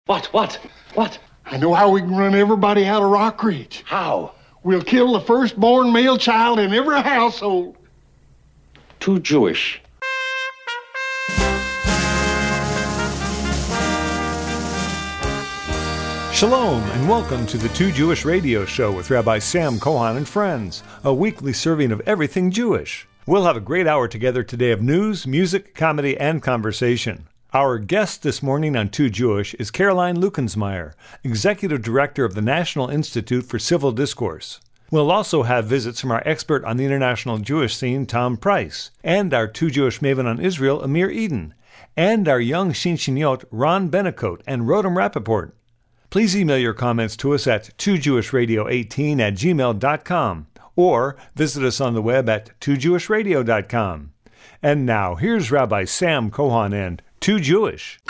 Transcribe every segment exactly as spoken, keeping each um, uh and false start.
What, what, what? I know how we can run everybody out of Rock Ridge. How? We'll kill the firstborn male child in every household. Too Jewish. Shalom, and welcome to the Too Jewish Radio Show with Rabbi Sam Cohen and friends, a weekly serving of everything Jewish. We'll have a great hour together today of news, music, comedy, and conversation. Our guest this morning on Too Jewish is Caroline Lukensmeyer, Executive Director of the National Institute for Civil Discourse. We'll also have visits from our expert on the international Jewish scene, Tom Price, and our Too Jewish maven on Israel, Amir Eden, and our young Shinshinyot, Ron Benecote and Rodem Rappaport. Please email your comments to us at two jewish radio eighteen at gmail dot com or visit us on the web at two jewish radio dot com. And now, here's Rabbi Sam Cohen and Too Jewish.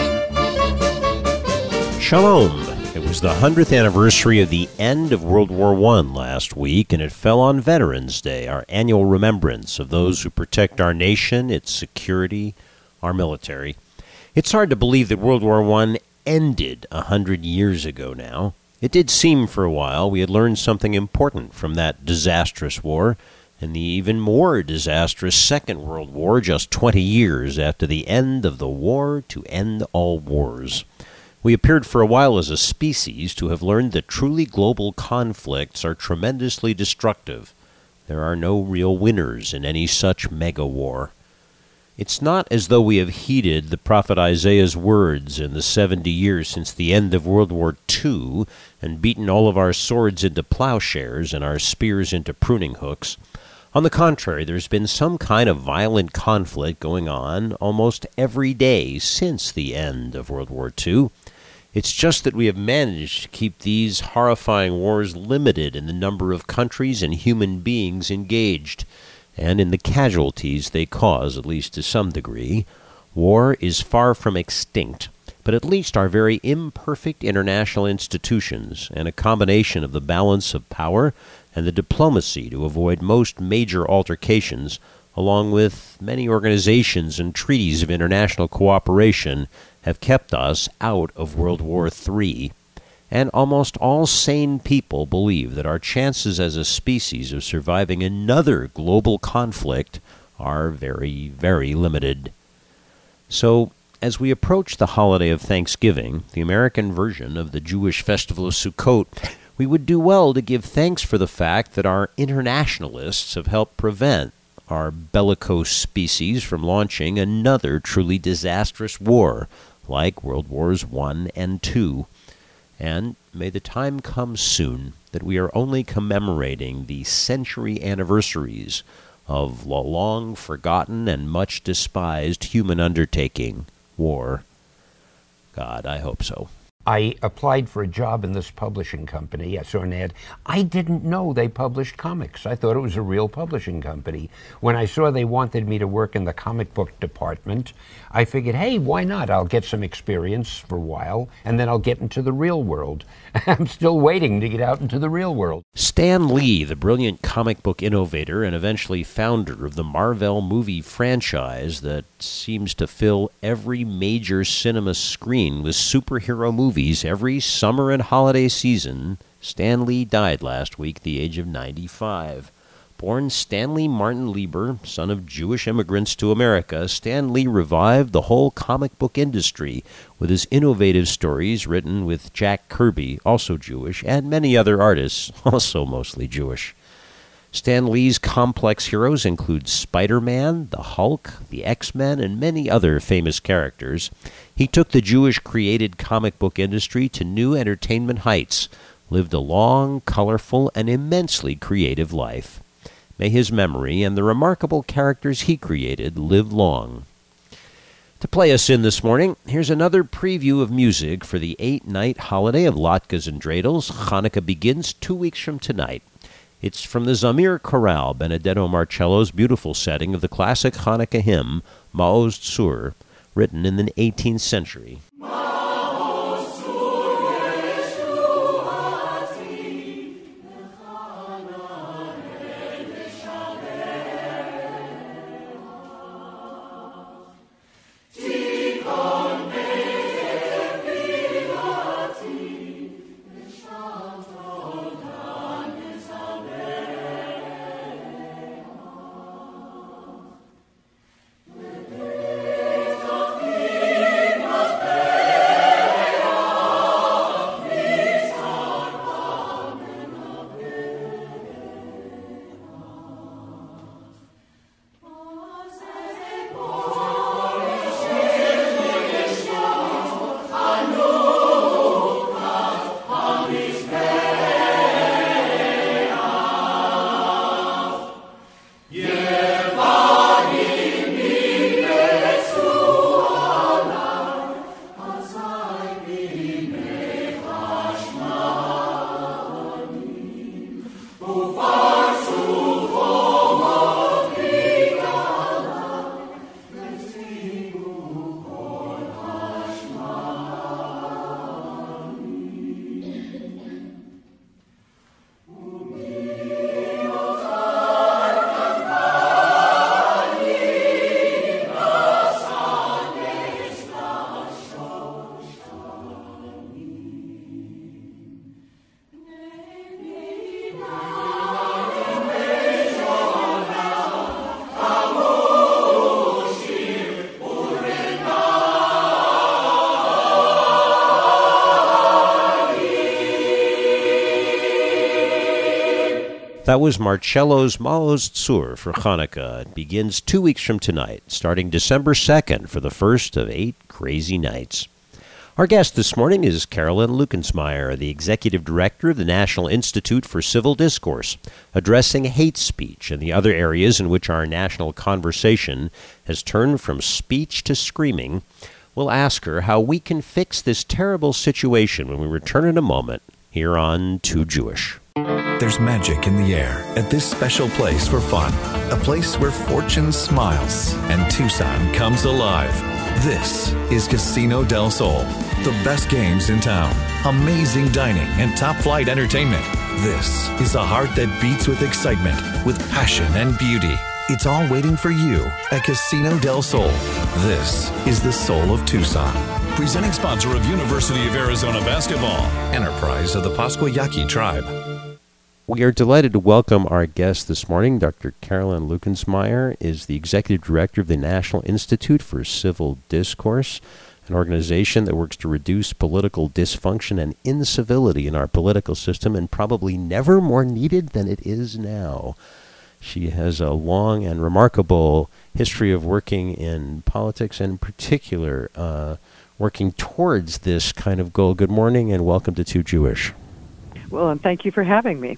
Shalom. It was the hundredth anniversary of the end of World War One last week, and it fell on Veterans Day, our annual remembrance of those who protect our nation, its security, our military. It's hard to believe that World War One ended a hundred years ago now. It did seem for a while we had learned something important from that disastrous war, and the even more disastrous Second World War just twenty years after the end of the war to end all wars. We appeared for a while as a species to have learned that truly global conflicts are tremendously destructive. There are no real winners in any such mega-war. It's not as though we have heeded the prophet Isaiah's words in the seventy years since the end of World War Two and beaten all of our swords into plowshares and our spears into pruning hooks. On the contrary, there's been some kind of violent conflict going on almost every day since the end of World War Two. It's just that we have managed to keep these horrifying wars limited in the number of countries and human beings engaged, and in the casualties they cause, at least to some degree. War is far from extinct, but at least our very imperfect international institutions and a combination of the balance of power and the diplomacy to avoid most major altercations, along with many organizations and treaties of international cooperation, have kept us out of World War Three. And almost all sane people believe that our chances as a species of surviving another global conflict are very, very limited. So, as we approach the holiday of Thanksgiving, the American version of the Jewish festival of Sukkot, we would do well to give thanks for the fact that our internationalists have helped prevent our bellicose species from launching another truly disastrous war, like World Wars One and Two. And may the time come soon that we are only commemorating the century anniversaries of the long-forgotten and much-despised human undertaking, war. God, I hope so. I applied for a job in this publishing company. I saw an ad. I didn't know they published comics. I thought it was a real publishing company. When I saw they wanted me to work in the comic book department, I figured, hey, why not? I'll get some experience for a while, and then I'll get into the real world. I'm still waiting to get out into the real world. Stan Lee, the brilliant comic book innovator and eventually founder of the Marvel movie franchise that seems to fill every major cinema screen with superhero movies every summer and holiday season, Stan Lee died last week at the age of ninety-five. Born Stanley Martin Lieber, son of Jewish immigrants to America, Stan Lee revived the whole comic book industry with his innovative stories written with Jack Kirby, also Jewish, and many other artists, also mostly Jewish. Stan Lee's complex heroes include Spider-Man, the Hulk, the X-Men, and many other famous characters. He took the Jewish-created comic book industry to new entertainment heights, lived a long, colorful, and immensely creative life. May his memory and the remarkable characters he created live long. To play us in this morning, here's another preview of music for the eight-night holiday of latkes and dreidels. Hanukkah begins two weeks from tonight. It's from the Zamir Chorale, Benedetto Marcello's beautiful setting of the classic Hanukkah hymn, Ma'oz Tzur, written in the eighteenth century. Tikon That was Marcello's Maoz Tzur for Hanukkah. It begins two weeks from tonight, starting December second for the first of eight crazy nights. Our guest this morning is Carolyn Lukensmeyer, the Executive Director of the National Institute for Civil Discourse, addressing hate speech and the other areas in which our national conversation has turned from speech to screaming. We'll ask her how we can fix this terrible situation when we return in a moment here on Too Jewish. There's magic in the air at this special place for fun, a place where fortune smiles and Tucson comes alive. This is Casino del Sol, the best games in town, amazing dining, and top-flight entertainment. This is a heart that beats with excitement, with passion and beauty. It's all waiting for you at Casino del Sol. This is the soul of Tucson. Presenting sponsor of University of Arizona Basketball, enterprise of the Pasquayaqui Tribe. We are delighted to welcome our guest this morning. Doctor Carolyn Lukensmeyer is the Executive Director of the National Institute for Civil Discourse, an organization that works to reduce political dysfunction and incivility in our political system, and probably never more needed than it is now. She has a long and remarkable history of working in politics, and in particular, uh, working towards this kind of goal. Good morning, and welcome to Too Jewish. Well, and thank you for having me.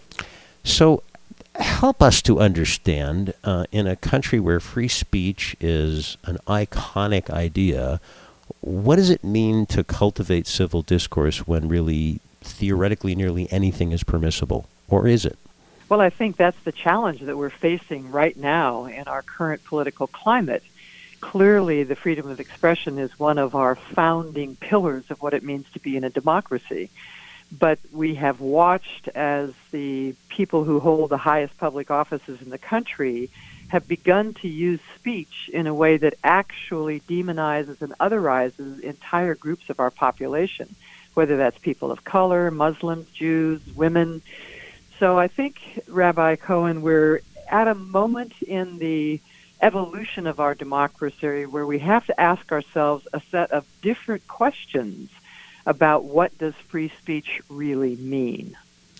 So help us to understand, uh, in a country where free speech is an iconic idea, what does it mean to cultivate civil discourse when really, theoretically, nearly anything is permissible? Or is it? Well, I think that's the challenge that we're facing right now in our current political climate. Clearly, the freedom of expression is one of our founding pillars of what it means to be in a democracy. But we have watched as the people who hold the highest public offices in the country have begun to use speech in a way that actually demonizes and otherizes entire groups of our population, whether that's people of color, Muslims, Jews, women. So I think, Rabbi Cohen, we're at a moment in the evolution of our democracy where we have to ask ourselves a set of different questions about what does free speech really mean.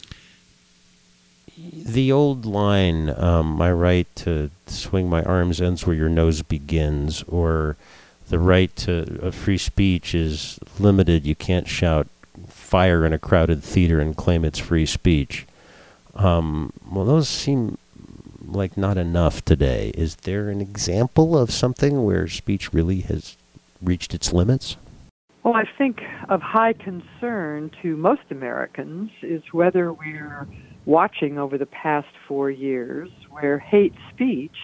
The old line, um, my right to swing my arms ends where your nose begins, or the right to uh, free speech is limited. You can't shout fire in a crowded theater and claim it's free speech. Um, well, those seem like not enough today. Is there an example of something where speech really has reached its limits? Well, I think of high concern to most Americans is whether we're watching over the past four years where hate speech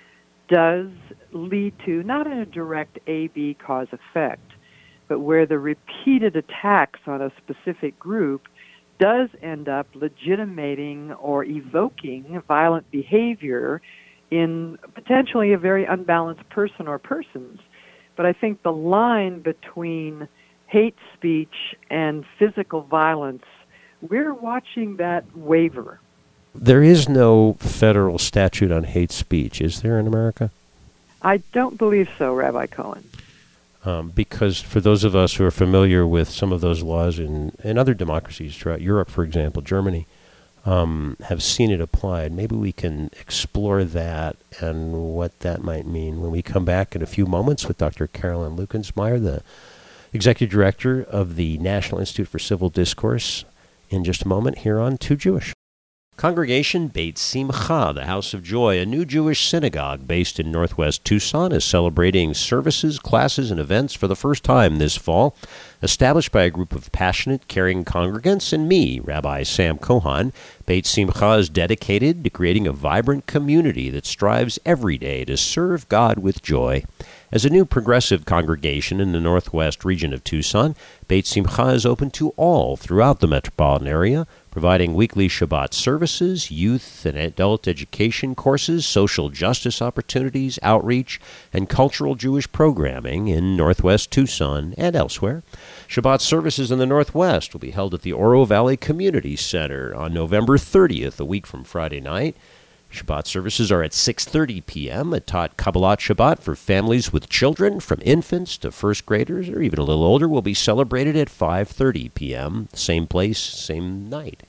does lead to, not in a direct A B cause effect, but where the repeated attacks on a specific group does end up legitimating or evoking violent behavior in potentially a very unbalanced person or persons. But I think the line between hate speech and physical violence, we're watching that waver. There is no federal statute on hate speech, is there, in America? I don't believe so, Rabbi Cohen. Um, because for those of us who are familiar with some of those laws in, in other democracies throughout Europe, for example, Germany, Um, have seen it applied. Maybe we can explore that and what that might mean when we come back in a few moments with Doctor Carolyn Lukensmeyer, the Executive Director of the National Institute for Civil Discourse, in just a moment here on Too Jewish. Congregation Beit Simcha, the House of Joy, a new Jewish synagogue based in northwest Tucson, is celebrating services, classes, and events for the first time this fall. Established by a group of passionate, caring congregants and me, Rabbi Sam Cohan, Beit Simcha is dedicated to creating a vibrant community that strives every day to serve God with joy. As a new progressive congregation in the northwest region of Tucson, Beit Simcha is open to all throughout the metropolitan area, providing weekly Shabbat services, youth and adult education courses, social justice opportunities, outreach, and cultural Jewish programming in northwest Tucson and elsewhere. Shabbat services in the Northwest will be held at the Oro Valley Community Center on November thirtieth, a week from Friday night. Shabbat services are at six thirty p.m. Atat Kabbalat Shabbat for families with children, from infants to first graders or even a little older, will be celebrated at five thirty p.m., same place, same night.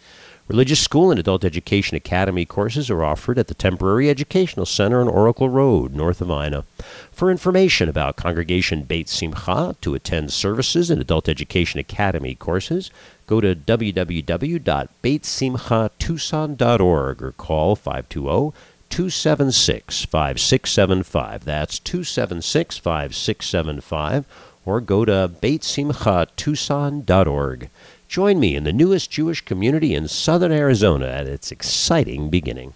Religious School and Adult Education Academy courses are offered at the Temporary Educational Center on Oracle Road, north of Ina. For information about Congregation Beit Simcha, to attend services and Adult Education Academy courses, go to w w w dot beit simcha tucson dot org or call five two zero, two seven six, five six seven five. That's two seven six, five six seven five, or go to beit simcha tucson dot org. Join me in the newest Jewish community in southern Arizona at its exciting beginning.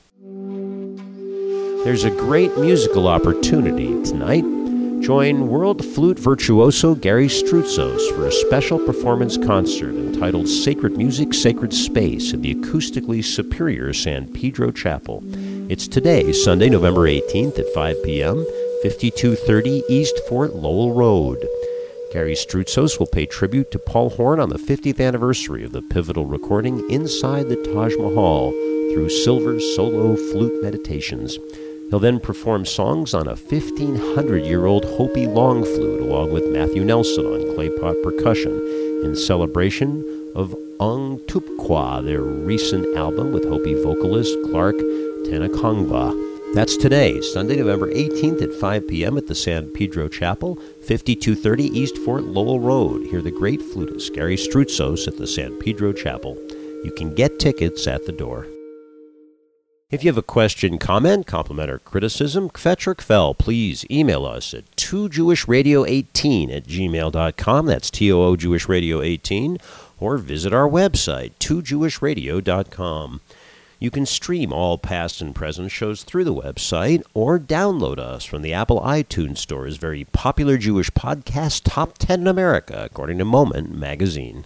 There's a great musical opportunity tonight. Join world flute virtuoso Gary Stroutsos for a special performance concert entitled Sacred Music, Sacred Space at the acoustically superior San Pedro Chapel. It's today, Sunday, November eighteenth at five p.m., fifty-two thirty East Fort Lowell Road. Gary Stroutsos will pay tribute to Paul Horn on the fiftieth anniversary of the pivotal recording Inside the Taj Mahal through Silver's solo flute meditations. He'll then perform songs on a fifteen hundred year old Hopi long flute along with Matthew Nelson on claypot percussion in celebration of Ong Tupkwa, their recent album with Hopi vocalist Clark Tanakongva. That's today, Sunday, November eighteenth at five p.m. at the San Pedro Chapel, fifty-two thirty East Fort Lowell Road. Hear the great flutist Gary Stroutsos at the San Pedro Chapel. You can get tickets at the door. If you have a question, comment, compliment, or criticism, kvetch or kvel, please email us at two jewish radio eighteen at gmail dot com. That's T O O Jewish Radio eighteen. Or visit our website, two jewish radio dot com. You can stream all past and present shows through the website or download us from the Apple iTunes Store's very popular Jewish podcast Top ten in America, according to Moment magazine.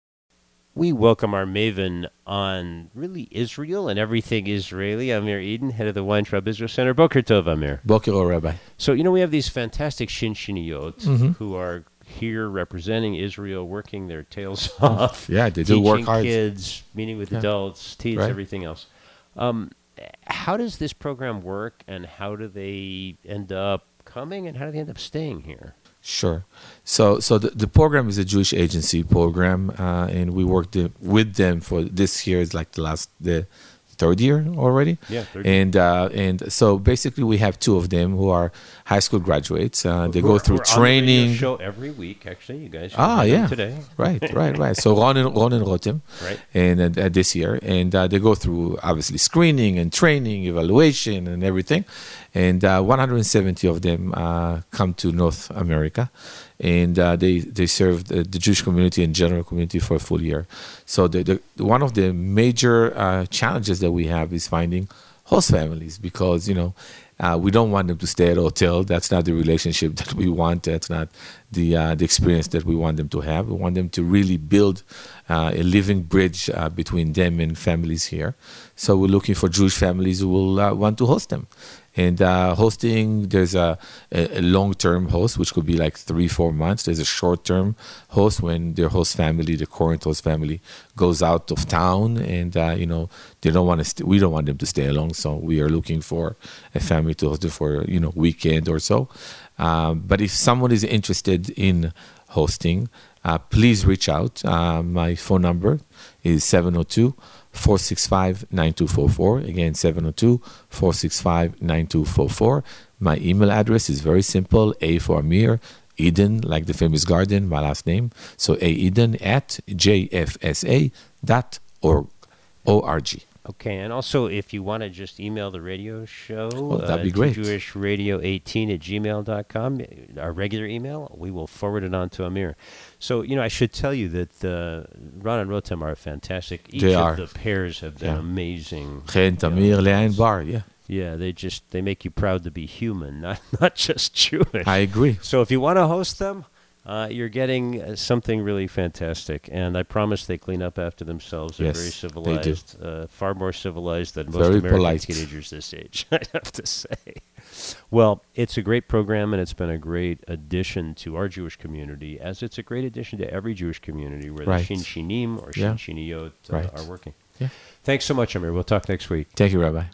We welcome our maven on really Israel and everything Israeli, Amir Eden, head of the Weintraub Israel Center. Boker Tov, Amir. Boker Tov, Rabbi. So, you know, we have these fantastic Shinshiniyot mm-hmm. who are here representing Israel, working their tails off. Yeah, they do work hard. Teaching kids, meeting with yeah. adults, teach right. everything else. Um, how does this program work, and how do they end up coming, and how do they end up staying here? Sure. So so the, the program is a Jewish agency program, uh, and we worked the, with them for this year. It's like the last, the third year already. Yeah, third and uh, and so basically we have two of them who are high school graduates. Uh, they who go are, through who are training. On the radio show every week, actually. You guys. Ah, yeah. Today. Right, right, right. So Ron and Ron and Rotem. Right. And uh, this year, and uh, they go through obviously screening and training, evaluation, and everything. And uh, one hundred seventy of them uh, come to North America, and uh, they they serve the, the Jewish community and general community for a full year. So the, the one of the major uh, challenges that we have is finding host families, because you know uh, we don't want them to stay at a hotel. That's not the relationship that we want. That's not the uh, the experience that we want them to have. We want them to really build uh, a living bridge uh, between them and families here. So we're looking for Jewish families who will uh, want to host them. And uh, hosting, there's a, a, a long-term host, which could be like three, four months. There's a short-term host when their host family, the current host family, goes out of town, and uh, you know they don't want to. St- we don't want them to stay along, so we are looking for a family to host them for you know weekend or so. Um, but if someone is interested in hosting, uh, please reach out. Uh, my phone number is seven zero two, four six five, nine two four four. Again, seven zero two, four six five, nine two four four. My email address is very simple, A for Amir, Eden, like the famous garden, my last name. So A Eden at j f s a dot org. O R G. Okay, and also if you want to just email the radio show, oh, that'd uh, be great. jewish radio eighteen at gmail dot com, our regular email, we will forward it on to Amir. So, you know, I should tell you that uh, Ron and Rotem are fantastic. Each they of are. the pairs have been yeah. amazing. Chen, Tamir, Leah, and Bar, yeah. Yeah, they just, they make you proud to be human, not, not just Jewish. I agree. So if you want to host them, Uh, you're getting uh, something really fantastic, and I promise they clean up after themselves. They're yes, very civilized, uh, far more civilized than most very American polite. teenagers this age, I have to say. Well, it's a great program, and it's been a great addition to our Jewish community, as it's a great addition to every Jewish community where right. the Shinshinim or yeah. Shinshiniyot uh, right. are working. Yeah. Thanks so much, Amir. We'll talk next week. Thank you, Rabbi.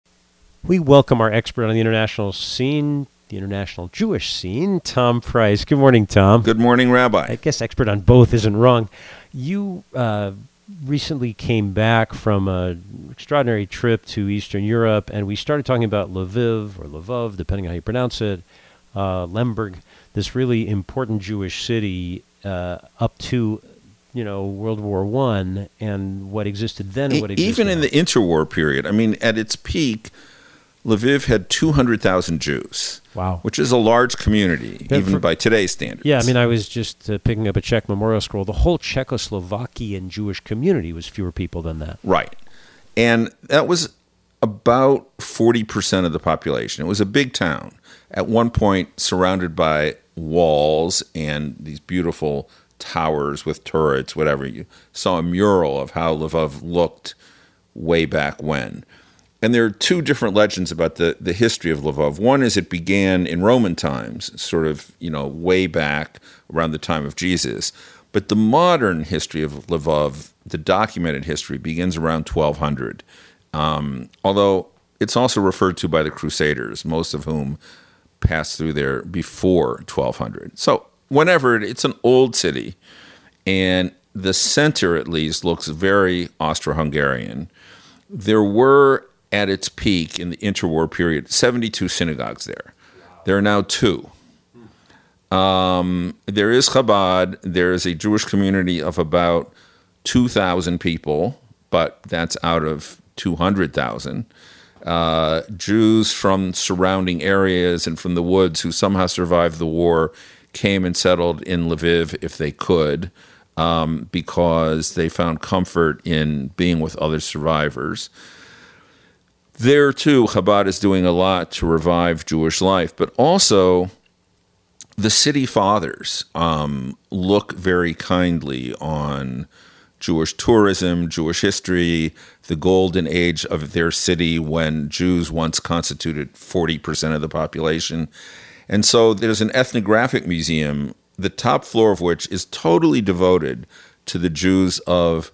We welcome our expert on the international scene, the international Jewish scene, Tom Price. Good morning, Tom. Good morning, Rabbi. I guess expert on both isn't wrong. You uh, recently came back from an extraordinary trip to Eastern Europe, and we started talking about Lviv, or Lvov, depending on how you pronounce it, uh, Lemberg, this really important Jewish city uh, up to, you know, World War One, and what existed then and what existed Even in now. the interwar period, I mean, at its peak, Lviv had two hundred thousand Jews. Wow. Which is a large community, Yeah, even for- by today's standards. Yeah, I mean, I was just uh, picking up a Czech memorial scroll. The whole Czechoslovakian Jewish community was fewer people than that. Right. And that was about forty percent of the population. It was a big town, at one point surrounded by walls and these beautiful towers with turrets, whatever. You saw a mural of how Lvov looked way back when. And there are two different legends about the, the history of Lvov. One is it began in Roman times, sort of, you know, way back around the time of Jesus. But the modern history of Lvov, the documented history, begins around twelve hundred. Um, although it's also referred to by the Crusaders, most of whom passed through there before twelve hundred. So whenever, it, it's an old city, and the center, at least, looks very Austro-Hungarian. There were, at its peak in the interwar period, seventy-two synagogues there. There are now two. Um, there is Chabad. There is a Jewish community of about two thousand people, but that's out of two hundred thousand. Uh, Jews from surrounding areas and from the woods who somehow survived the war came and settled in Lviv if they could, um, because they found comfort in being with other survivors. There, too, Chabad is doing a lot to revive Jewish life, but also the city fathers um, look very kindly on Jewish tourism, Jewish history, the golden age of their city when Jews once constituted forty percent of the population. And so there's an ethnographic museum, the top floor of which is totally devoted to the Jews of,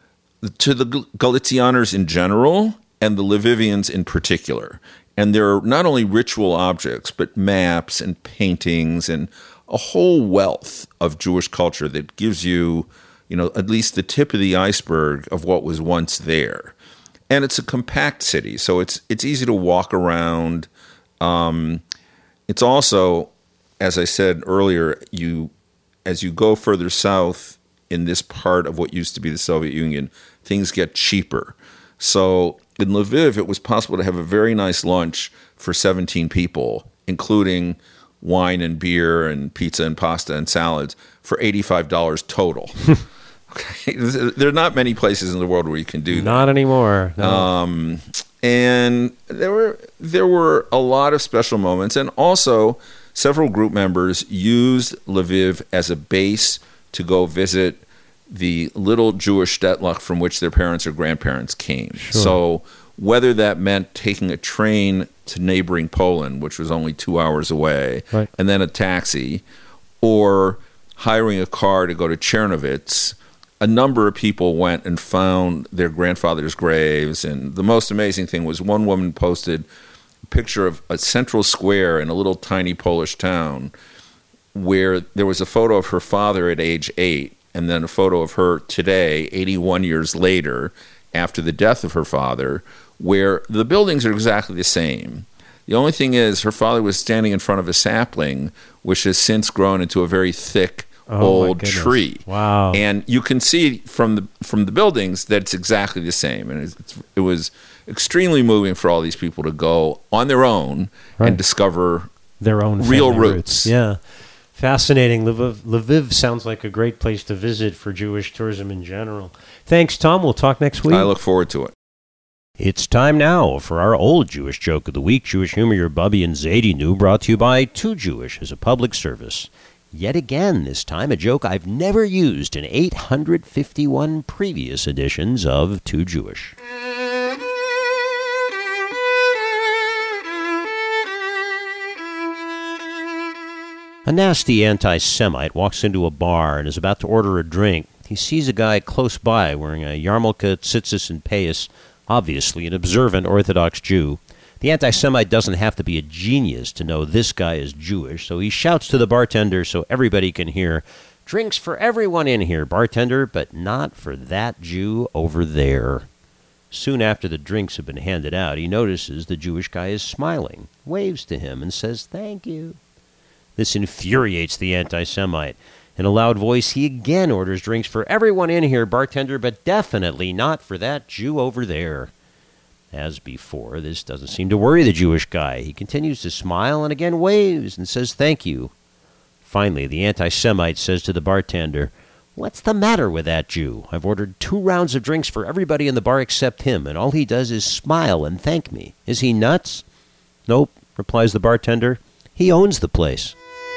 to the Galicianers in general, and the Lvivians in particular. And there are not only ritual objects, but maps and paintings and a whole wealth of Jewish culture that gives you, you know, at least the tip of the iceberg of what was once there. And it's a compact city, so it's it's easy to walk around. Um, it's also, as I said earlier, you as you go further south in this part of what used to be the Soviet Union, things get cheaper. So in Lviv, it was possible to have a very nice lunch for seventeen people, including wine and beer and pizza and pasta and salads, for eighty-five dollars total. Okay, there are not many places in the world where you can do that. Not anymore. No. Um, and there were there were a lot of special moments, and also several group members used Lviv as a base to go visit the little Jewish Shtetlach from which their parents or grandparents came. Sure. So whether that meant taking a train to neighboring Poland, which was only two hours away, right, and then a taxi, or hiring a car to go to Chernovitz, a number of people went and found their grandfather's graves. And the most amazing thing was one woman posted a picture of a central square in a little tiny Polish town where there was a photo of her father at age eight, and then a photo of her today, eighty-one years later, after the death of her father, where the buildings are exactly the same. The only thing is, her father was standing in front of a sapling, which has since grown into a very thick, Oh, old my goodness. tree. Wow. And you can see from the from the buildings that it's exactly the same. And it's, it's, it was extremely moving for all these people to go on their own Right. and discover Their own real family roots. Yeah. Fascinating. Lviv, Lviv sounds like a great place to visit for Jewish tourism in general. Thanks, Tom. We'll talk next week. I look forward to it. It's time now for our old Jewish joke of the week. Jewish humor, your Bubby and Zadie knew, brought to you by Too Jewish as a public service. Yet again, this time, a joke I've never used in eight hundred fifty-one previous editions of Too Jewish. A nasty anti-Semite walks into a bar and is about to order a drink. He sees a guy close by wearing a yarmulke, tzitzis, and payas, obviously an observant Orthodox Jew. The anti-Semite doesn't have to be a genius to know this guy is Jewish, so he shouts to the bartender so everybody can hear, "Drinks for everyone in here, bartender, but not for that Jew over there." Soon after the drinks have been handed out, he notices the Jewish guy is smiling, waves to him, and says, "Thank you." This infuriates the anti-Semite. In a loud voice, he again orders drinks for everyone in here, bartender, but definitely not for that Jew over there. As before, this doesn't seem to worry the Jewish guy. He continues to smile and again waves and says thank you. Finally, the anti-Semite says to the bartender, "What's the matter with that Jew? I've ordered two rounds of drinks for everybody in the bar except him, and all he does is smile and thank me. Is he nuts?" "Nope," replies the bartender. "He owns the place."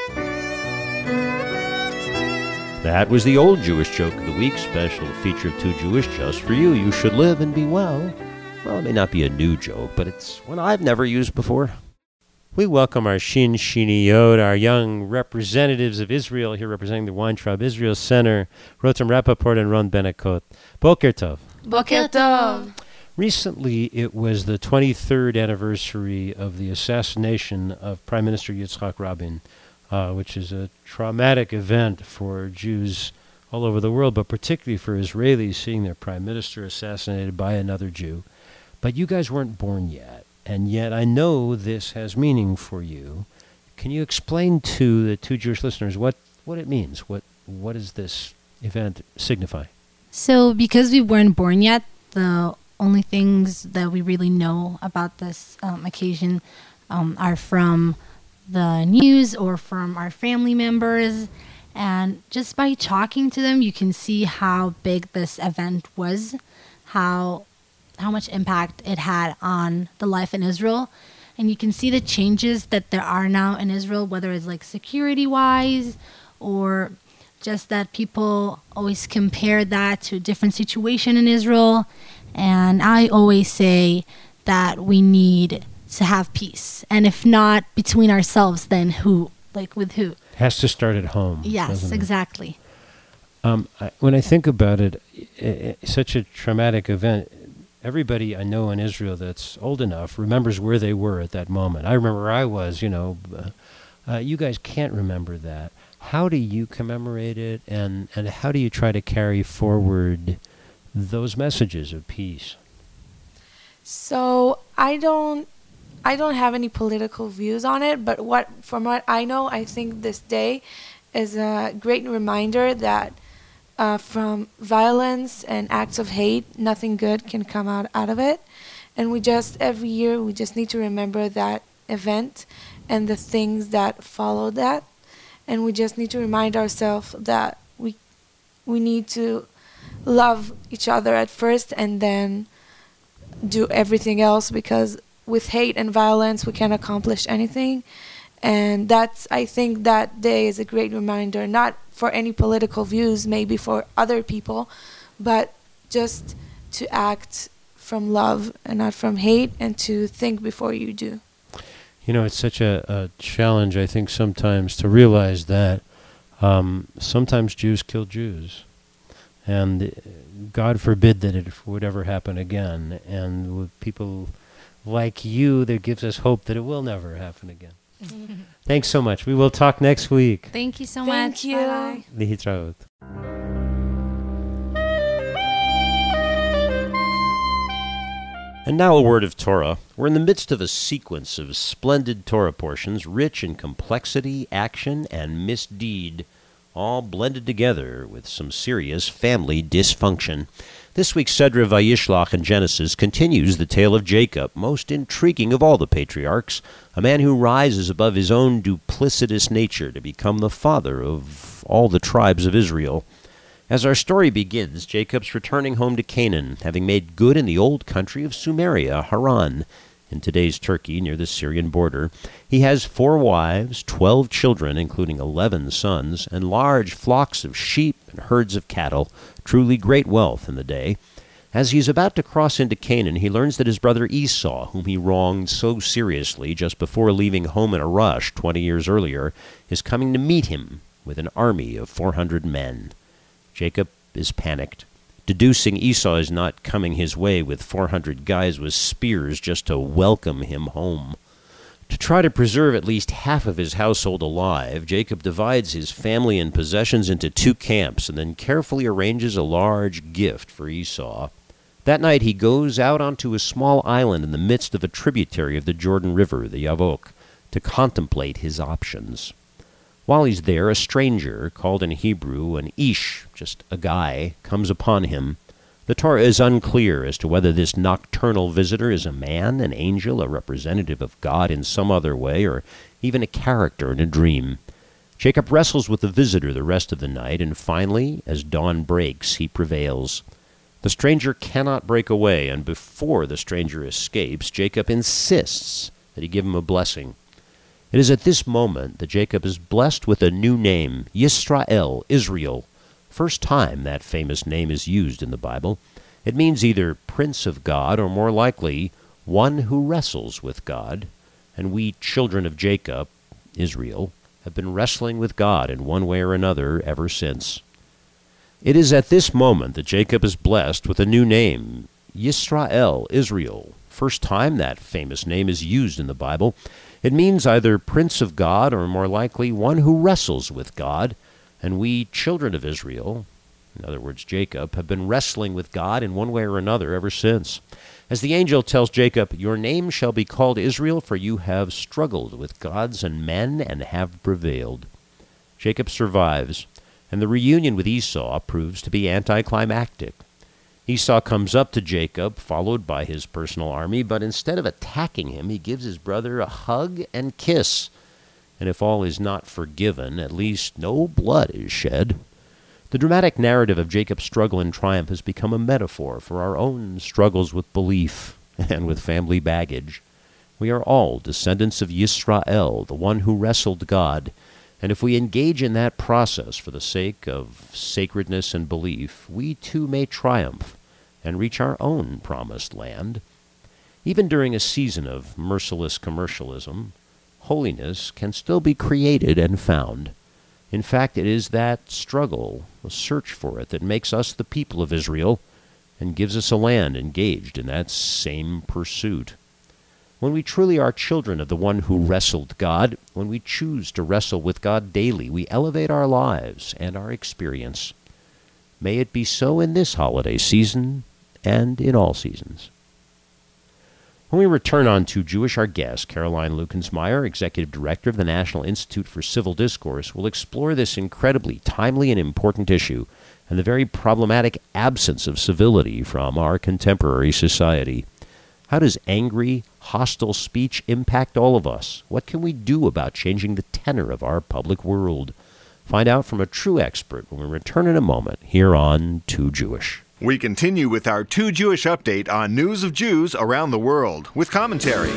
That was the Old Jewish Joke of the Week, special feature of Too Jewish just for you. You should live and be well. Well, it may not be a new joke, but it's one I've never used before. We welcome our Shin Shiniyot, our young representatives of Israel here representing the Weintraub Israel Center, Rotem Rappaport and Ron Benekot. Boker Tov. Boker Tov. Recently, it was the twenty-third anniversary of the assassination of Prime Minister Yitzhak Rabin, uh, which is a traumatic event for Jews all over the world, but particularly for Israelis seeing their prime minister assassinated by another Jew. But you guys weren't born yet, and yet I know this has meaning for you. Can you explain to the two Jewish listeners what, what it means? What what does this event signify? So because we weren't born yet, the only things that we really know about this um, occasion um, are from the news or from our family members. And just by talking to them, you can see how big this event was, how how much impact it had on the life in Israel. And you can see the changes that there are now in Israel, whether it's like security-wise or just that people always compare that to a different situation in Israel. And I always say that we need to have peace. And if not between ourselves, then who? Like with who? It has to start at home. Yes, exactly. Um, I, when I think about it, I, I, such a traumatic event, everybody I know in Israel that's old enough remembers where they were at that moment. I remember where I was, you know. Uh, uh, you guys can't remember that. How do you commemorate it, and, and how do you try to carry forward those messages of peace? So I don't I don't have any political views on it, but what from what I know, I think this day is a great reminder that uh, from violence and acts of hate, nothing good can come out, out of it. And we just, every year, we just need to remember that event and the things that followed that. And we just need to remind ourselves that we we need to love each other at first and then do everything else, because with hate and violence we can't accomplish anything. And that's, I think that day is a great reminder, not for any political views, maybe for other people, but just to act from love and not from hate, and to think before you do. You know, it's such a, a challenge, I think, sometimes to realize that um, sometimes Jews kill Jews. And God forbid that it would ever happen again. And with people like you, that gives us hope that it will never happen again. Thanks so much. We will talk next week. Thank you so Thank much. you. Bye-bye. Lihitraot. And now a word of Torah. We're in the midst of a sequence of splendid Torah portions, rich in complexity, action, and misdeed, all blended together with some serious family dysfunction. This week's Sedra Vayishlach in Genesis continues the tale of Jacob, most intriguing of all the patriarchs, a man who rises above his own duplicitous nature to become the father of all the tribes of Israel. As our story begins, Jacob's returning home to Canaan, having made good in the old country of Sumeria, Haran, in today's Turkey near the Syrian border. He has four wives, twelve children, including eleven sons, and large flocks of sheep and herds of cattle, truly great wealth in the day. As he's about to cross into Canaan, he learns that his brother Esau, whom he wronged so seriously just before leaving home in a rush twenty years earlier, is coming to meet him with an army of four hundred men. Jacob is panicked, deducing Esau is not coming his way with four hundred guys with spears just to welcome him home. To try to preserve at least half of his household alive, Jacob divides his family and possessions into two camps and then carefully arranges a large gift for Esau. That night he goes out onto a small island in the midst of a tributary of the Jordan River, the Yavok, to contemplate his options. While he's there, a stranger, called in Hebrew an Ish, just a guy, comes upon him. The Torah is unclear as to whether this nocturnal visitor is a man, an angel, a representative of God in some other way, or even a character in a dream. Jacob wrestles with the visitor the rest of the night, and finally, as dawn breaks, he prevails. The stranger cannot break away, and before the stranger escapes, Jacob insists that he give him a blessing. It is at this moment that Jacob is blessed with a new name, Yisrael, Israel. First time that famous name is used in the Bible. It means either Prince of God or more likely one who wrestles with God. And we children of Jacob, Israel, have been wrestling with God in one way or another ever since. It is at this moment that Jacob is blessed with a new name, Yisrael, Israel. First time that famous name is used in the Bible. It means either Prince of God or more likely one who wrestles with God. And we, children of Israel, in other words, Jacob, have been wrestling with God in one way or another ever since. As the angel tells Jacob, "Your name shall be called Israel, for you have struggled with gods and men and have prevailed." Jacob survives, and the reunion with Esau proves to be anticlimactic. Esau comes up to Jacob, followed by his personal army, but instead of attacking him, he gives his brother a hug and kiss. And if all is not forgiven, at least no blood is shed. The dramatic narrative of Jacob's struggle and triumph has become a metaphor for our own struggles with belief and with family baggage. We are all descendants of Yisrael, the one who wrestled God, and if we engage in that process for the sake of sacredness and belief, we too may triumph and reach our own promised land. Even during a season of merciless commercialism, holiness can still be created and found. In fact, it is that struggle, the search for it, that makes us the people of Israel and gives us a land engaged in that same pursuit. When we truly are children of the one who wrestled God, when we choose to wrestle with God daily, we elevate our lives and our experience. May it be so in this holiday season and in all seasons. When we return on To Jewish, our guest, Caroline Lukensmeyer, Executive Director of the National Institute for Civil Discourse, will explore this incredibly timely and important issue and the very problematic absence of civility from our contemporary society. How does angry, hostile speech impact all of us? What can we do about changing the tenor of our public world? Find out from a true expert when we return in a moment here on To Jewish. We continue with our To Jewish update on news of Jews around the world with commentary.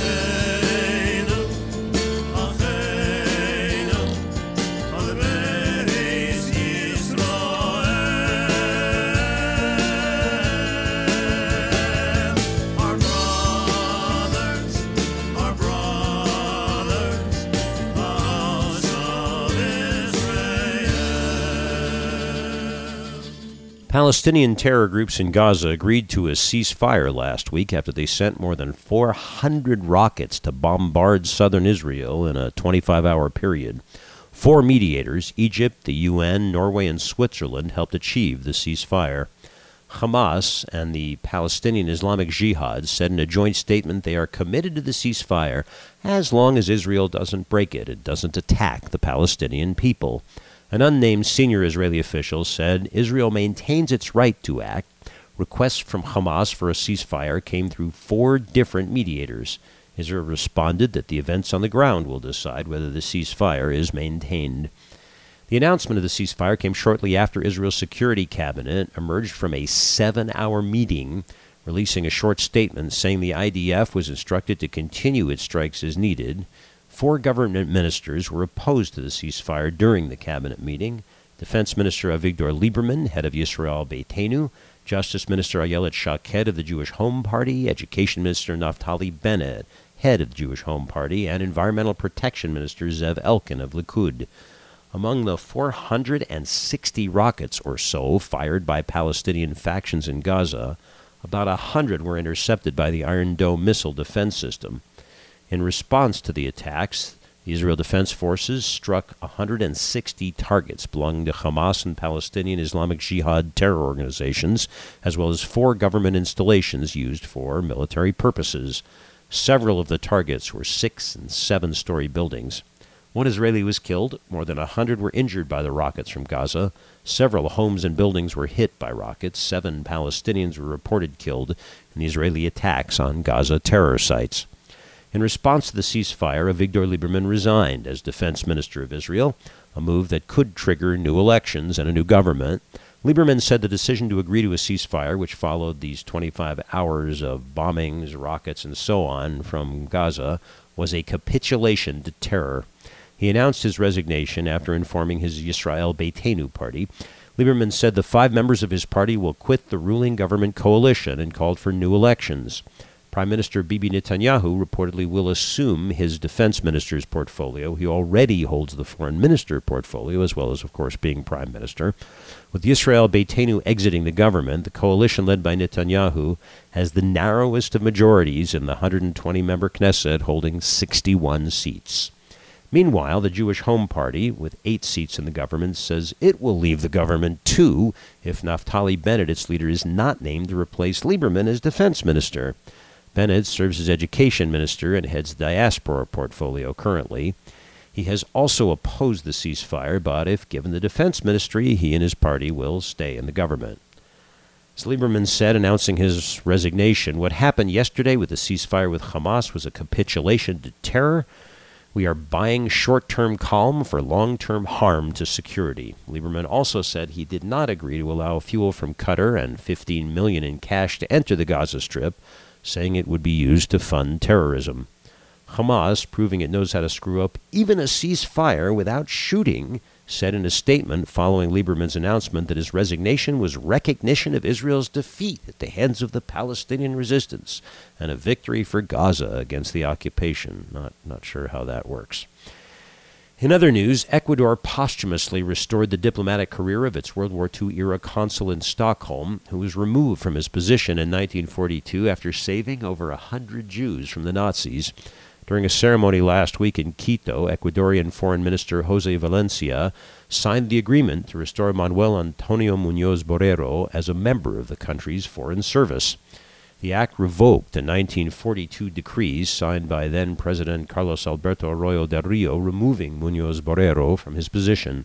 Palestinian terror groups in Gaza agreed to a ceasefire last week after they sent more than four hundred rockets to bombard southern Israel in a twenty-five hour period. Four mediators, Egypt, the U N, Norway, and Switzerland, helped achieve the ceasefire. Hamas and the Palestinian Islamic Jihad said in a joint statement they are committed to the ceasefire as long as Israel doesn't break it, it doesn't attack the Palestinian people. An unnamed senior Israeli official said Israel maintains its right to act. Requests from Hamas for a ceasefire came through four different mediators. Israel responded that the events on the ground will decide whether the ceasefire is maintained. The announcement of the ceasefire came shortly after Israel's Security Cabinet emerged from a seven-hour meeting, releasing a short statement saying the I D F was instructed to continue its strikes as needed. Four government ministers were opposed to the ceasefire during the cabinet meeting. Defense Minister Avigdor Lieberman, head of Yisrael Beitenu, Justice Minister Ayelet Shaked of the Jewish Home Party, Education Minister Naftali Bennett, head of the Jewish Home Party, and Environmental Protection Minister Zev Elkin of Likud. Among the four hundred sixty rockets or so fired by Palestinian factions in Gaza, about one hundred were intercepted by the Iron Dome missile defense system. In response to the attacks, the Israel Defense Forces struck one hundred sixty targets belonging to Hamas and Palestinian Islamic Jihad terror organizations, as well as four government installations used for military purposes. Several of the targets were six- and seven-story buildings. One Israeli was killed. More than one hundred were injured by the rockets from Gaza. Several homes and buildings were hit by rockets. Seven Palestinians were reported killed in the Israeli attacks on Gaza terror sites. In response to the ceasefire, Avigdor Lieberman resigned as defense minister of Israel, a move that could trigger new elections and a new government. Lieberman said the decision to agree to a ceasefire, which followed these twenty-five hours of bombings, rockets, and so on from Gaza, was a capitulation to terror. He announced his resignation after informing his Yisrael Beitenu party. Lieberman said the five members of his party will quit the ruling government coalition and called for new elections. Prime Minister Bibi Netanyahu reportedly will assume his defense minister's portfolio. He already holds the foreign minister portfolio, as well as, of course, being prime minister. With Yisrael Beitenu exiting the government, the coalition led by Netanyahu has the narrowest of majorities in the one hundred twenty member Knesset, holding sixty-one seats. Meanwhile, the Jewish Home Party, with eight seats in the government, says it will leave the government too if Naftali Bennett, its leader, is not named to replace Lieberman as defense minister. Bennett serves as education minister and heads the diaspora portfolio currently. He has also opposed the ceasefire, but if given the defense ministry, he and his party will stay in the government. As Lieberman said, announcing his resignation, what happened yesterday with the ceasefire with Hamas was a capitulation to terror. We are buying short-term calm for long-term harm to security. Lieberman also said he did not agree to allow fuel from Qatar and fifteen million dollars in cash to enter the Gaza Strip, saying it would be used to fund terrorism. Hamas, proving it knows how to screw up even a ceasefire without shooting, said in a statement following Lieberman's announcement that his resignation was recognition of Israel's defeat at the hands of the Palestinian resistance and a victory for Gaza against the occupation. Not, not sure how that works. In other news, Ecuador posthumously restored the diplomatic career of its World War Two-era consul in Stockholm, who was removed from his position in nineteen forty-two after saving over a hundred Jews from the Nazis. During a ceremony last week in Quito, Ecuadorian Foreign Minister Jose Valencia signed the agreement to restore Manuel Antonio Muñoz Borrero as a member of the country's foreign service. The act revoked a nineteen forty-two decree signed by then-President Carlos Alberto Arroyo del Rio, removing Muñoz Borrero from his position.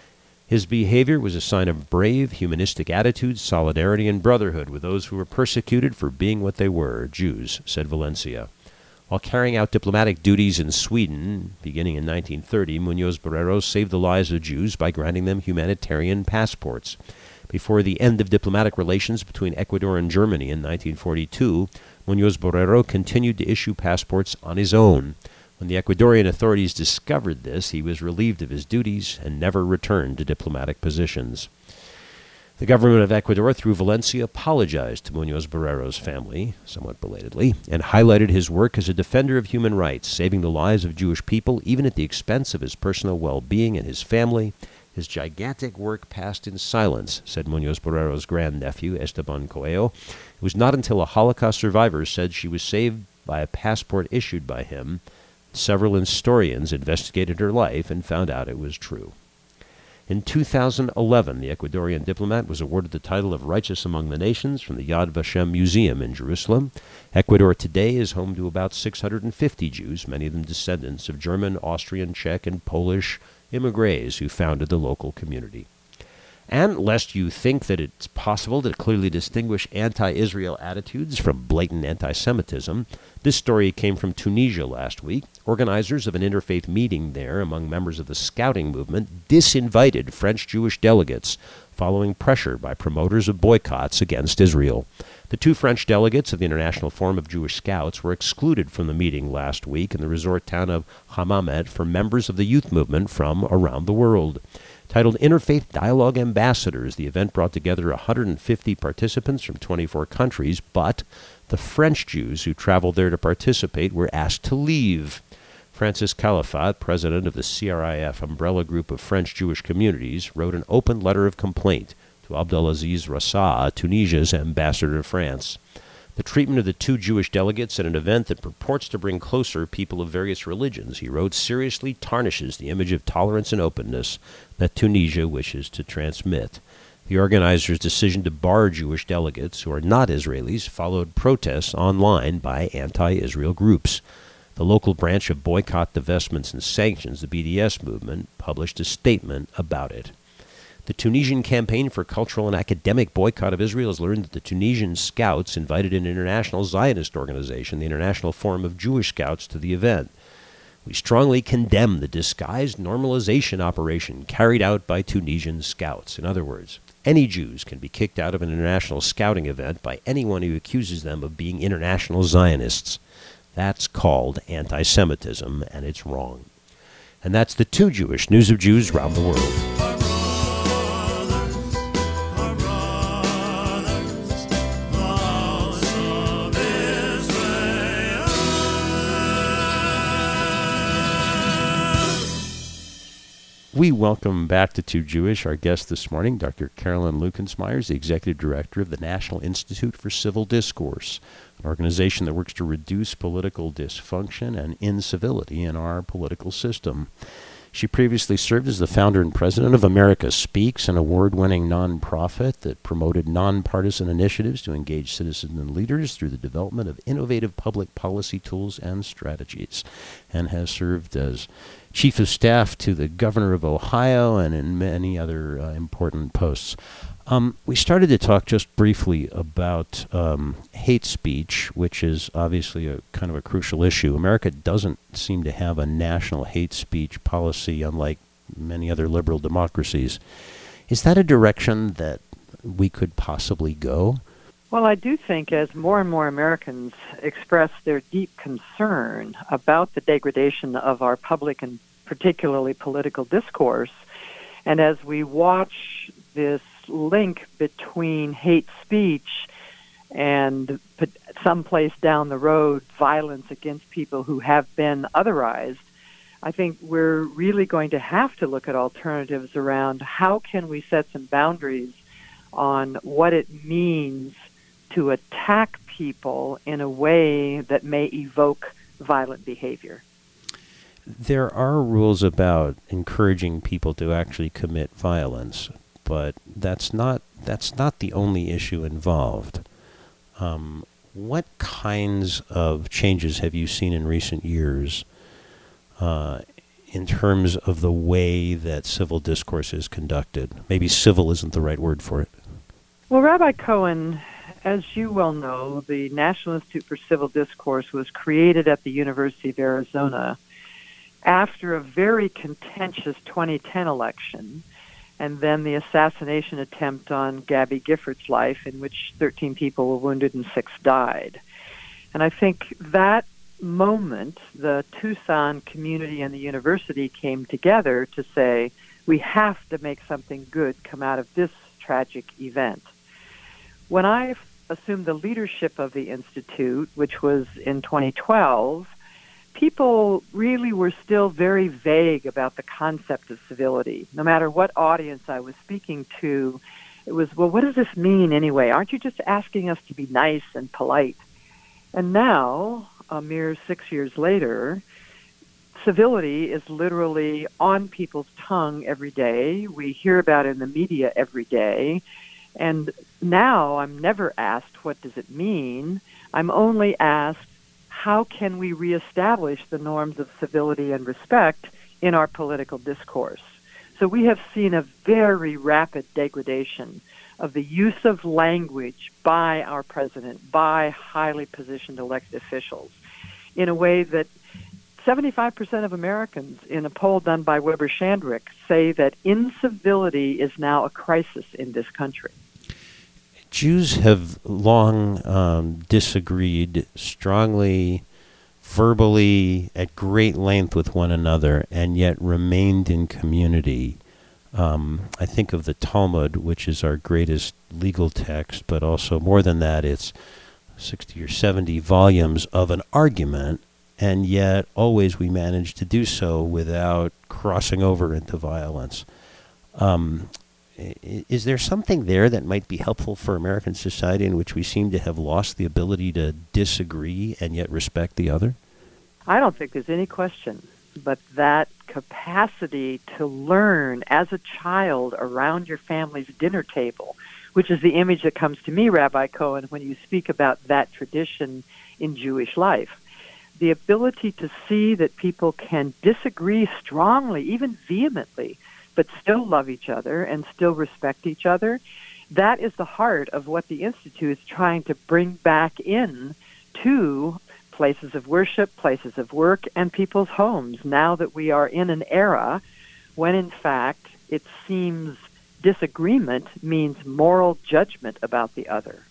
His behavior was a sign of brave, humanistic attitude, solidarity, and brotherhood with those who were persecuted for being what they were, Jews, said Valencia. While carrying out diplomatic duties in Sweden, beginning in nineteen thirty, Muñoz Borrero saved the lives of Jews by granting them humanitarian passports. Before the end of diplomatic relations between Ecuador and Germany in nineteen forty-two, Muñoz Borrero continued to issue passports on his own. When the Ecuadorian authorities discovered this, he was relieved of his duties and never returned to diplomatic positions. The government of Ecuador, through Valencia, apologized to Muñoz Borrero's family, somewhat belatedly, and highlighted his work as a defender of human rights, saving the lives of Jewish people even at the expense of his personal well-being and his family. His gigantic work passed in silence, said Muñoz Borrero's grandnephew, Esteban Coelho. It was not until a Holocaust survivor said she was saved by a passport issued by him. Several historians investigated her life and found out it was true. In two thousand eleven, the Ecuadorian diplomat was awarded the title of Righteous Among the Nations from the Yad Vashem Museum in Jerusalem. Ecuador today is home to about six hundred fifty Jews, many of them descendants of German, Austrian, Czech, and Polish immigrants who founded the local community. And lest you think that it's possible to clearly distinguish anti-Israel attitudes from blatant anti-Semitism, this story came from Tunisia last week. Organizers of an interfaith meeting there among members of the Scouting movement disinvited French Jewish delegates following pressure by promoters of boycotts against Israel. The two French delegates of the International Forum of Jewish Scouts were excluded from the meeting last week in the resort town of Hammamet for members of the youth movement from around the world. Titled Interfaith Dialogue Ambassadors, the event brought together one hundred fifty participants from twenty-four countries, but the French Jews who traveled there to participate were asked to leave. Francis Califat, president of the C R I F umbrella group of French Jewish communities, wrote an open letter of complaint to Abdelaziz Rassa, Tunisia's ambassador to France. The treatment of the two Jewish delegates at an event that purports to bring closer people of various religions, he wrote, seriously tarnishes the image of tolerance and openness that Tunisia wishes to transmit. The organizers' decision to bar Jewish delegates who are not Israelis followed protests online by anti-Israel groups. The local branch of Boycott, Divestments, and Sanctions, the B D S movement, published a statement about it. The Tunisian Campaign for Cultural and Academic Boycott of Israel has learned that the Tunisian Scouts invited an international Zionist organization, the International Forum of Jewish Scouts, to the event. We strongly condemn the disguised normalization operation carried out by Tunisian Scouts. In other words, any Jews can be kicked out of an international scouting event by anyone who accuses them of being international Zionists. That's called anti-Semitism, and it's wrong. And that's the Two Jewish News of Jews around the world. We welcome back to Two Jewish our guest this morning, Doctor Carolyn Lukensmeier, the Executive Director of the National Institute for Civil Discourse, an organization that works to reduce political dysfunction and incivility in our political system. She previously served as the founder and president of America Speaks, an award-winning nonprofit that promoted nonpartisan initiatives to engage citizens and leaders through the development of innovative public policy tools and strategies, and has served as Chief of Staff to the Governor of Ohio and in many other uh, important posts. Um, we started to talk just briefly about um, hate speech, which is obviously a kind of a crucial issue. America doesn't seem to have a national hate speech policy, unlike many other liberal democracies. Is that a direction that we could possibly go? Well, I do think as more and more Americans express their deep concern about the degradation of our public and particularly political discourse, and as we watch this link between hate speech and someplace down the road violence against people who have been otherized, I think we're really going to have to look at alternatives around how can we set some boundaries on what it means to attack people in a way that may evoke violent behavior. There are rules about encouraging people to actually commit violence, but that's not that's not the only issue involved. Um, what kinds of changes have you seen in recent years uh, in terms of the way that civil discourse is conducted? Maybe civil isn't the right word for it. Well, Rabbi Cohen, as you well know, the National Institute for Civil Discourse was created at the University of Arizona after a very contentious twenty ten election, and then the assassination attempt on Gabby Giffords' life, in which thirteen people were wounded and six died. And I think that moment, the Tucson community and the university came together to say, we have to make something good come out of this tragic event. When I assumed the leadership of the Institute, which was in twenty twelve, people really were still very vague about the concept of civility. No matter what audience I was speaking to, it was, well, what does this mean anyway? Aren't you just asking us to be nice and polite? And now, a mere six years later, civility is literally on people's tongue every day. We hear about it in the media every day. And now I'm never asked, what does it mean? I'm only asked, how can we reestablish the norms of civility and respect in our political discourse? So we have seen a very rapid degradation of the use of language by our president, by highly positioned elected officials, in a way that seventy-five percent of Americans in a poll done by Weber Shandwick say that incivility is now a crisis in this country. Jews have long um, disagreed strongly, verbally, at great length with one another, and yet remained in community. Um, I think of the Talmud, which is our greatest legal text, but also more than that, it's sixty or seventy volumes of an argument, and yet always we manage to do so without crossing over into violence. Um, is there something there that might be helpful for American society in which we seem to have lost the ability to disagree and yet respect the other? I don't think there's any question but that capacity to learn as a child around your family's dinner table, which is the image that comes to me, Rabbi Cohen, when you speak about that tradition in Jewish life. The ability to see that people can disagree strongly, even vehemently, but still love each other and still respect each other, that is the heart of what the Institute is trying to bring back in to places of worship, places of work, and people's homes, now that we are in an era when, in fact, it seems disagreement means moral judgment about the other.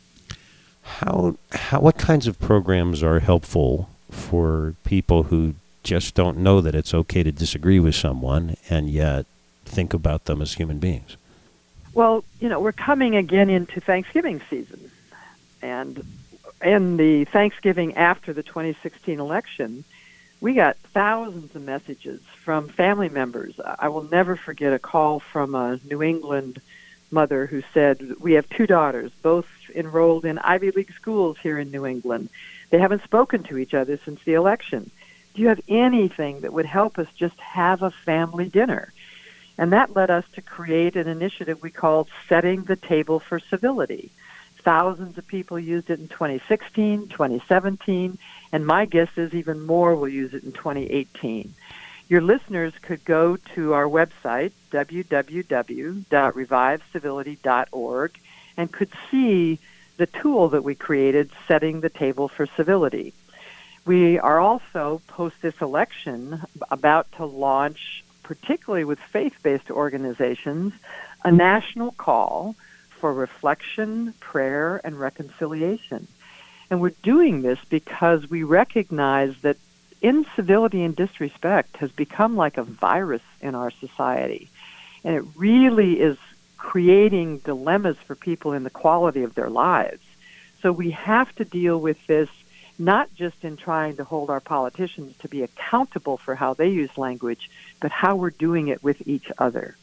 How, how, what kinds of programs are helpful for people who just don't know that it's okay to disagree with someone and yet think about them as human beings? Well, you know, we're coming again into Thanksgiving season, and in the Thanksgiving after the twenty sixteen election, we got thousands of messages from family members. I will never forget a call from a New England mother who said, we have two daughters, both enrolled in Ivy League schools here in New England. They haven't spoken to each other since the election. Do you have anything that would help us just have a family dinner? And that led us to create an initiative we called Setting the Table for Civility. Thousands of people used it in twenty sixteen, twenty seventeen, and my guess is even more will use it in twenty eighteen. Your listeners could go to our website, w w w dot revive civility dot org, and could see the tool that we created, Setting the Table for Civility. We are also, post this election, about to launch, particularly with faith-based organizations, a national call for reflection, prayer, and reconciliation. And we're doing this because we recognize that incivility and disrespect has become like a virus in our society. And it really is creating dilemmas for people in the quality of their lives. So we have to deal with this not just in trying to hold our politicians to be accountable for how they use language, but how we're doing it with each other.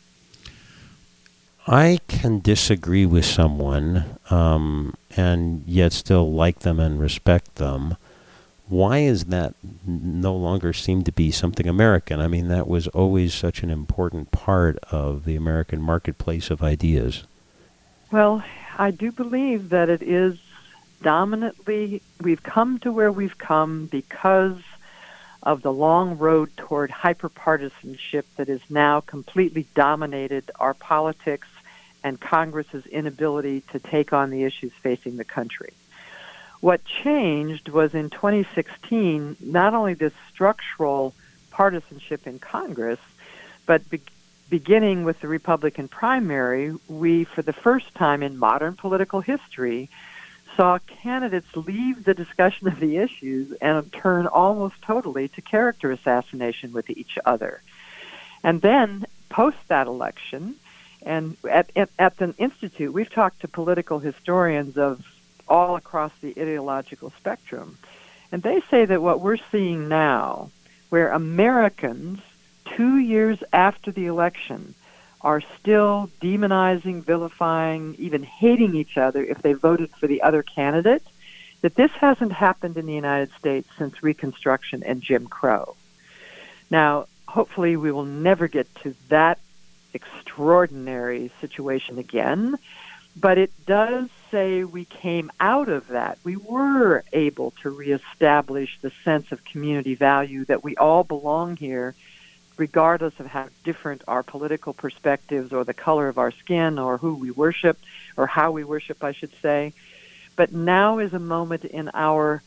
I can disagree with someone um, and yet still like them and respect them. Why is that no longer seem to be something American? I mean, that was always such an important part of the American marketplace of ideas. Well, I do believe that it is dominantly, we've come to where we've come because of the long road toward hyperpartisanship that has now completely dominated our politics and Congress's inability to take on the issues facing the country. What changed was in twenty sixteen, not only this structural partisanship in Congress, but be- beginning with the Republican primary, we, for the first time in modern political history, saw candidates leave the discussion of the issues and turn almost totally to character assassination with each other. And then, post that election, and at, at, at the Institute, we've talked to political historians of all across the ideological spectrum, and they say that what we're seeing now, where Americans, two years after the election, are still demonizing, vilifying, even hating each other if they voted for the other candidate, that this hasn't happened in the United States since Reconstruction and Jim Crow. Now, hopefully we will never get to that extraordinary situation again, but it does say we came out of that. We were able to reestablish the sense of community value that we all belong here, regardless of how different our political perspectives or the color of our skin or who we worship or how we worship, I should say. But now is a moment in our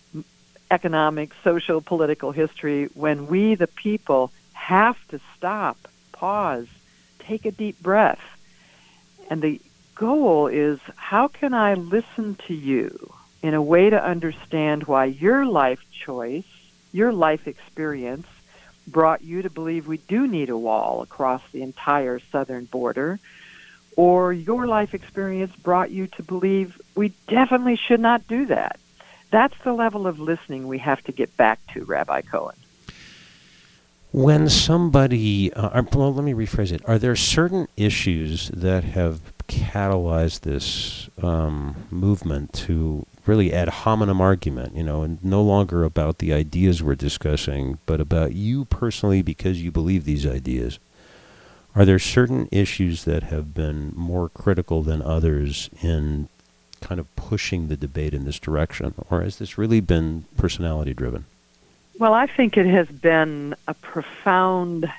economic, social, political history when we, the people, have to stop, pause, take a deep breath. And the goal is, how can I listen to you in a way to understand why your life choice, your life experience, brought you to believe we do need a wall across the entire southern border, or your life experience brought you to believe we definitely should not do that. That's the level of listening we have to get back to, Rabbi Cohen. When somebody, uh, well, let me rephrase it. Are there certain issues that have catalyzed this um, movement to really ad hominem argument, you know, and no longer about the ideas we're discussing, but about you personally because you believe these ideas? Are there certain issues that have been more critical than others in kind of pushing the debate in this direction, or has this really been personality driven? Well, I think it has been a profound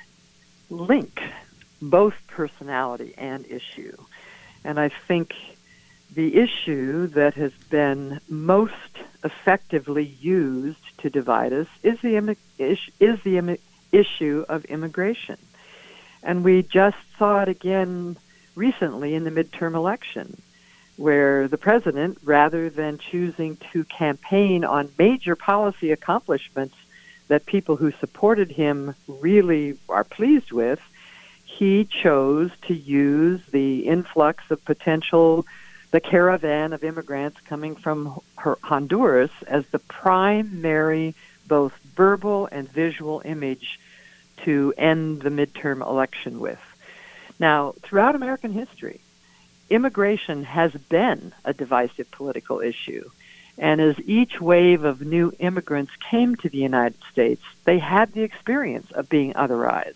link, both personality and issue. And I think the issue that has been most effectively used to divide us is the imi- is, is the imi- issue of immigration. And we just saw it again recently in the midterm election, where the president, rather than choosing to campaign on major policy accomplishments that people who supported him really are pleased with, he chose to use the influx of potential, the caravan of immigrants coming from Honduras as the primary both verbal and visual image to end the midterm election with. Now, throughout American history, immigration has been a divisive political issue. And as each wave of new immigrants came to the United States, they had the experience of being otherized.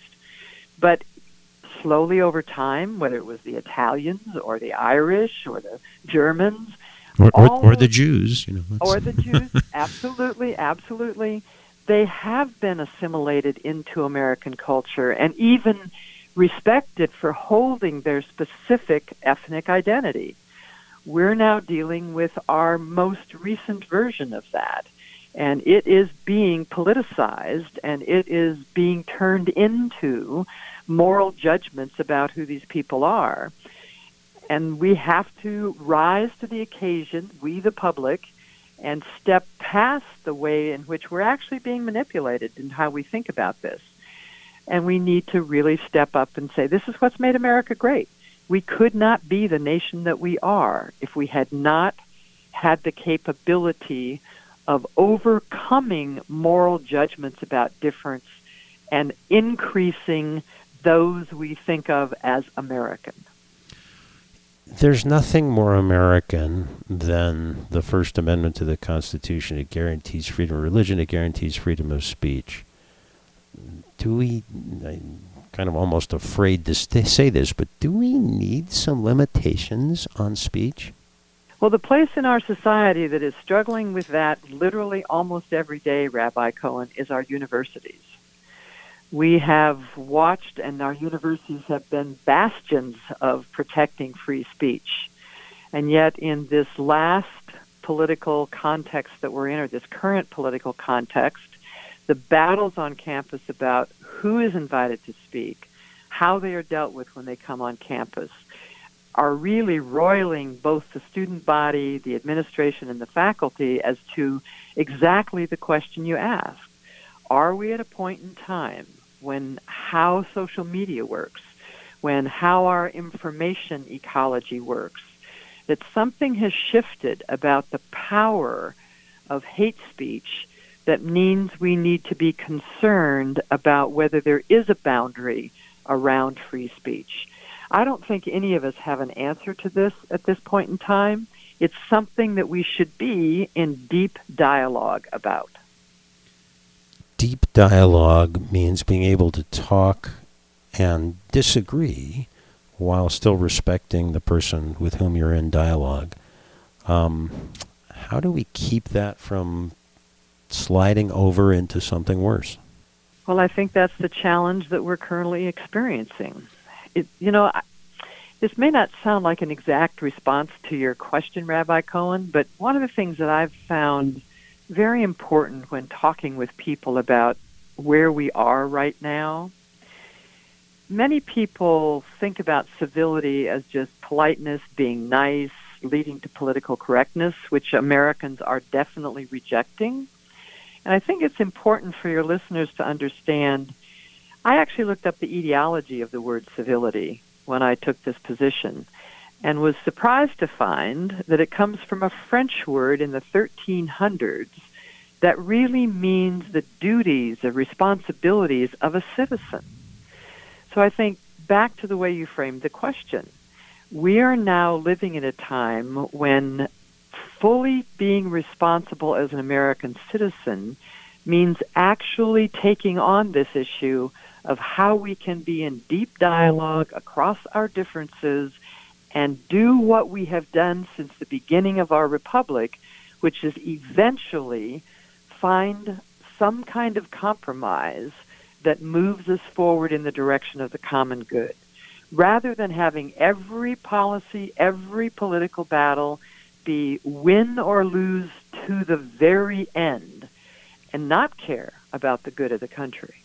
But slowly over time, whether it was the Italians or the Irish or the Germans, or, or, or the Jews, you know, or the Jews, absolutely, absolutely, they have been assimilated into American culture and even respected for holding their specific ethnic identity. We're now dealing with our most recent version of that, and it is being politicized, and it is being turned into moral judgments about who these people are. And we have to rise to the occasion, we the public, and step past the way in which we're actually being manipulated in how we think about this. And we need to really step up and say, this is what's made America great. We could not be the nation that we are if we had not had the capability of overcoming moral judgments about difference and increasing those we think of as American. There's nothing more American than the First Amendment to the Constitution. It guarantees freedom of religion. It guarantees freedom of speech. Do we... I'm kind of almost afraid to st- say this, but do we need some limitations on speech? Well, the place in our society that is struggling with that literally almost every day, Rabbi Cohen, is our universities. We have watched, and our universities have been bastions of protecting free speech. And yet in this last political context that we're in, or this current political context, the battles on campus about who is invited to speak, how they are dealt with when they come on campus, are really roiling both the student body, the administration, and the faculty as to exactly the question you asked. Are we at a point in time when how social media works, when how our information ecology works, that something has shifted about the power of hate speech that means we need to be concerned about whether there is a boundary around free speech? I don't think any of us have an answer to this at this point in time. It's something that we should be in deep dialogue about. Deep dialogue means being able to talk and disagree while still respecting the person with whom you're in dialogue. Um, how do we keep that from sliding over into something worse? Well, I think that's the challenge that we're currently experiencing. It, you know, I, this may not sound like an exact response to your question, Rabbi Cohen, but one of the things that I've found very important when talking with people about where we are right now, many people think about civility as just politeness, being nice, leading to political correctness, which Americans are definitely rejecting. And I think it's important for your listeners to understand, I actually looked up the etiology of the word civility when I took this position and was surprised to find that it comes from a French word in the thirteen hundreds that really means the duties, the responsibilities of a citizen. So I think back to the way you framed the question. We are now living in a time when fully being responsible as an American citizen means actually taking on this issue of how we can be in deep dialogue across our differences and do what we have done since the beginning of our republic, which is eventually find some kind of compromise that moves us forward in the direction of the common good. Rather than having every policy, every political battle be win or lose to the very end and not care about the good of the country.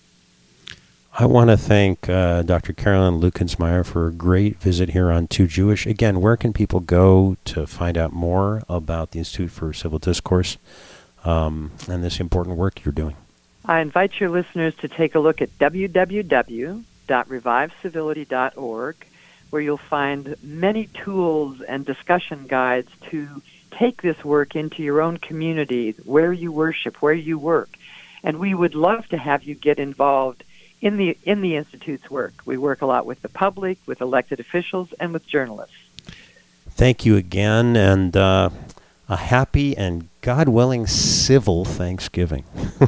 I want to thank uh, Doctor Carolyn Lukensmeyer for a great visit here on Too Jewish. Again, where can people go to find out more about the Institute for Civil Discourse um, and this important work you're doing? I invite your listeners to take a look at w w w dot revive civility dot org, where you'll find many tools and discussion guides to take this work into your own community, where you worship, where you work. And we would love to have you get involved in the in the Institute's work. We work a lot with the public, with elected officials, and with journalists. Thank you again, and uh, a happy and, God willing, civil Thanksgiving.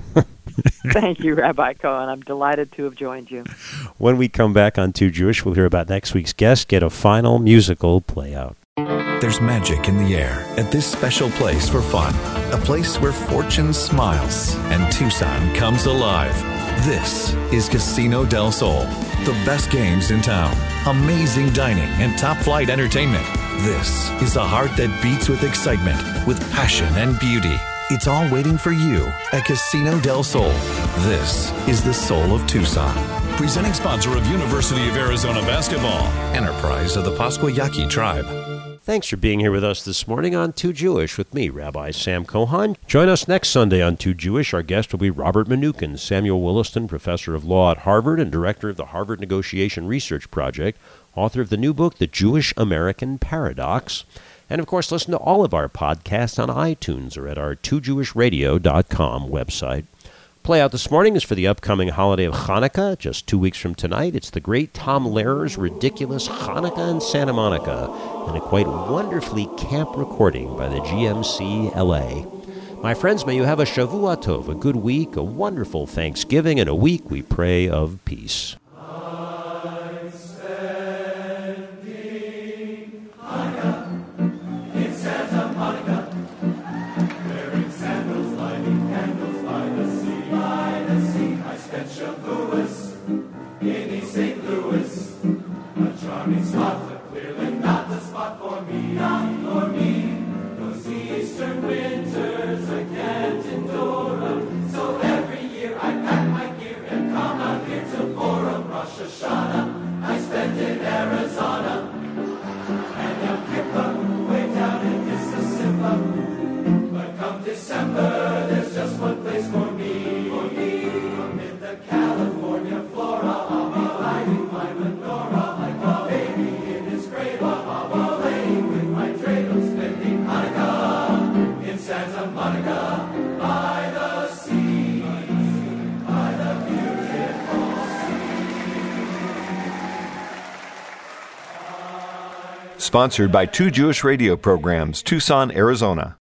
Thank you, Rabbi Cohen. I'm delighted to have joined you. When we come back on Too Jewish, we'll hear about next week's guest, get a final musical play out. There's magic in the air at this special place for fun. A place where fortune smiles and Tucson comes alive. This is Casino del Sol. The best games in town, amazing dining, and top-flight entertainment. This is a heart that beats with excitement, with passion and beauty. It's all waiting for you at Casino del Sol. This is the soul of Tucson. Presenting sponsor of University of Arizona Basketball. Enterprise of the Pasquayaqui Tribe. Thanks for being here with us this morning on Too Jewish with me, Rabbi Sam Cohan. Join us next Sunday on Too Jewish. Our guest will be Robert Mnookin, Samuel Williston, professor of law at Harvard and director of the Harvard Negotiation Research Project, author of the new book, The Jewish American Paradox. And, of course, listen to all of our podcasts on iTunes or at our two jewish radio dot com website. Play out this morning is for the upcoming holiday of Hanukkah, just two weeks from tonight. It's the great Tom Lehrer's ridiculous Hanukkah in Santa Monica, and a quite wonderfully camp recording by the G M C L A. My friends, may you have a Shavua Tov, a good week, a wonderful Thanksgiving, and a week we pray of peace. Sponsored by Two Jewish Radio Programs, Tucson, Arizona.